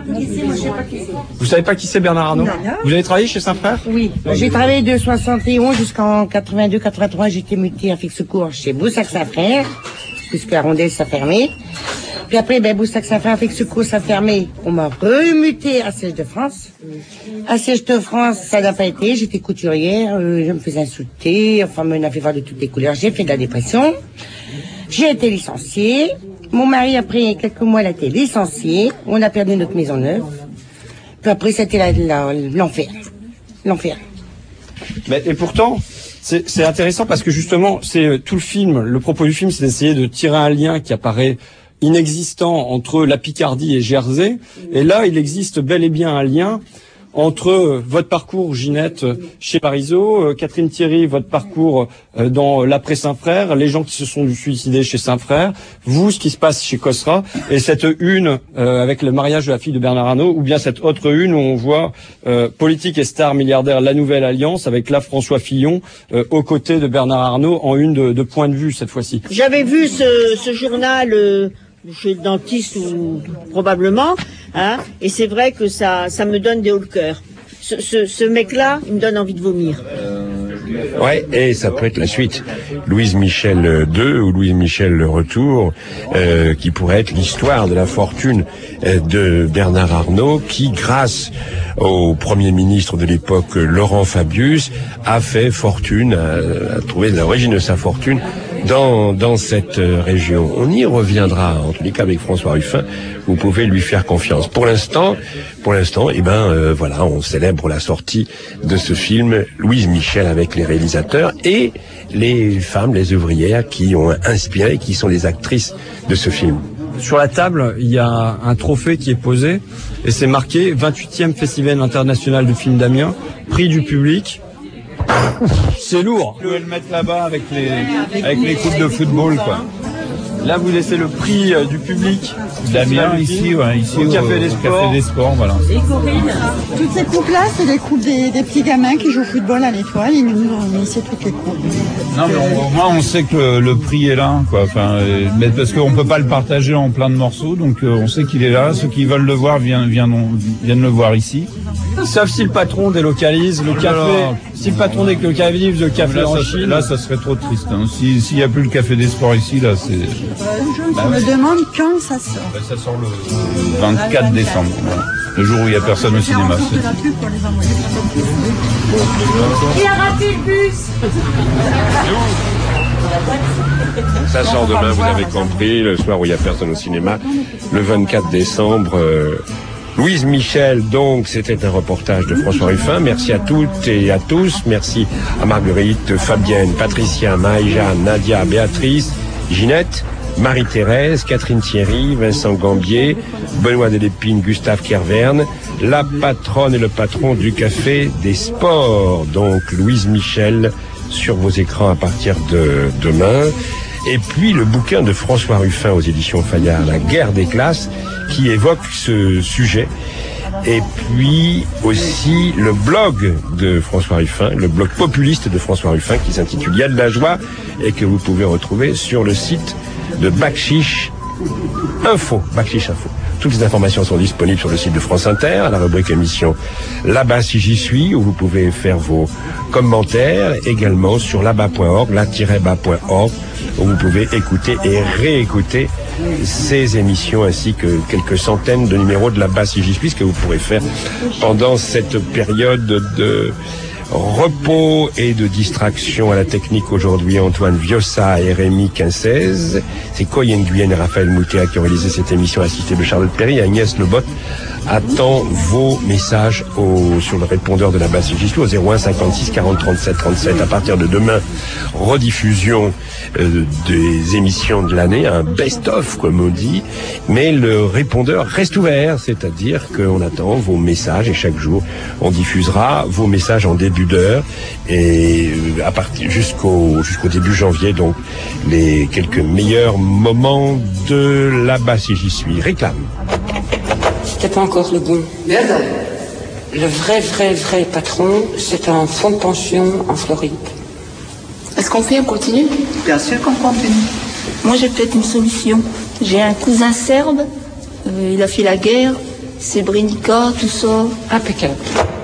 Vous savez pas qui c'est Bernard Arnault? Non. Vous avez travaillé chez Saint-Frère? Oui. J'ai travaillé de 71 jusqu'en 82-83. J'étais mutée à Fixecourt chez Boussac-Saint-Frère, puisque la rondelle s'est fermée. Puis après, Boussac-Saint-Frère, Fixecourt s'est fermé. On m'a remuté à Siège de France. À Siège de France, ça n'a pas été. J'étais couturière. Je me faisais insulter. Enfin, on m'a fait voir de toutes les couleurs. J'ai fait de la dépression. J'ai été licenciée. Mon mari, après quelques mois, il a été licencié. On a perdu notre maison neuve. Puis après, c'était l'enfer. L'enfer. Mais, et pourtant, c'est intéressant parce que justement, c'est tout le film. Le propos du film, c'est d'essayer de tirer un lien qui apparaît inexistant entre la Picardie et Jersey. Et là, il existe bel et bien un lien entre votre parcours, Ginette, chez Parisot, Catherine Thierry, votre parcours dans l'après Saint-Frère, les gens qui se sont suicidés chez Saint-Frère, vous, ce qui se passe chez Cofsra, et cette une avec le mariage de la fille de Bernard Arnault, ou bien cette autre une où on voit politique et star milliardaire, la nouvelle alliance, avec là François Fillon aux côtés de Bernard Arnault en une de point de vue cette fois-ci. J'avais vu ce journal chez le dentiste ou probablement, et c'est vrai que ça me donne des hauts le cœur. Ce mec-là, il me donne envie de vomir. Ouais, et ça peut être la suite. Louise Michel 2 ou Louise Michel le retour, qui pourrait être l'histoire de la fortune de Bernard Arnault, qui, grâce au Premier ministre de l'époque, Laurent Fabius, a fait fortune, a trouvé l'origine de sa fortune dans cette région. On y reviendra, en tous les cas avec François Ruffin, vous pouvez lui faire confiance. Pour l'instant, voilà, on célèbre la sortie de ce film Louise Michel avec les réalisateurs et les femmes, les ouvrières qui ont inspiré, qui sont les actrices de ce film. Sur la table, il y a un trophée qui est posé et c'est marqué 28e Festival international de film d'Amiens, prix du public. C'est lourd. Vous pouvez le mettre là-bas avec les coupes de football, quoi. Là, vous laissez le prix du public d'Amiens ici au Café des Sports, voilà. Toutes ces coupes-là, c'est les coupes des petits gamins qui jouent au football à l'Étoile. Ils nous ont mis toutes les coupes. Non, mais au moins on sait que le prix est là, quoi. Enfin, mais parce qu'on peut pas le partager en plein de morceaux, donc on sait qu'il est là. Ceux qui veulent le voir viennent le voir ici. Sauf si le patron délocalise le café. Si le patron délocalise le café en Chine. Là, ça serait trop triste. S'il n'y a plus le Café des Sports ici, là, c'est. Je me demande quand ça sort. Ça sort le 24 décembre, voilà. Le jour où il n'y a personne au cinéma. Il a raté le bus. Ça sort demain, vous l'avez compris, le soir où il n'y a personne au cinéma, le 24 décembre. Louise Michel, donc, c'était un reportage de François Ruffin. Merci à toutes et à tous. Merci à Marguerite, Fabienne, Patricia, Maïja, Nadia, Béatrice, Ginette, Marie-Thérèse, Catherine Thierry, Vincent Gambier, Benoît Delépine, Gustave Kerverne, la patronne et le patron du Café des Sports. Donc, Louise Michel sur vos écrans à partir de demain. Et puis le bouquin de François Ruffin aux éditions Fayard, La guerre des classes, qui évoque ce sujet. Et puis aussi le blog de François Ruffin, le blog populiste de François Ruffin qui s'intitule Il y a de la joie et que vous pouvez retrouver sur le site de Bakchiche Info. Toutes les informations sont disponibles sur le site de France Inter, à la rubrique émission Là-bas si j'y suis, où vous pouvez faire vos commentaires, également sur là-bas.org, là-bas.org, où vous pouvez écouter et réécouter ces émissions ainsi que quelques centaines de numéros de Là-bas si j'y suis, ce que vous pourrez faire pendant cette période de repos et de distraction à la technique aujourd'hui, Antoine Viossa et Rémi Quincez. C'est Coy Nguyen et Raphaël Moutéa qui ont réalisé cette émission assistée de Charlotte Perry. Agnès Lebot attend vos messages sur le répondeur de la base Gislou au 01 56 40 37 37. À partir de demain, rediffusion des émissions de l'année, un best-of comme on dit, mais le répondeur reste ouvert, c'est-à-dire qu'on attend vos messages et chaque jour on diffusera vos messages en début d'heure et à partir jusqu'au début janvier, donc les quelques meilleurs moments de la base si j'y suis. Réclame. C'était pas encore le bon. Le vrai patron, c'est un fonds de pension en Floride. Est-ce on continue? Bien sûr qu'on continue. Moi, j'ai peut-être une solution. J'ai un cousin serbe, il a fait la guerre, Srebrenica, tout ça. Impeccable.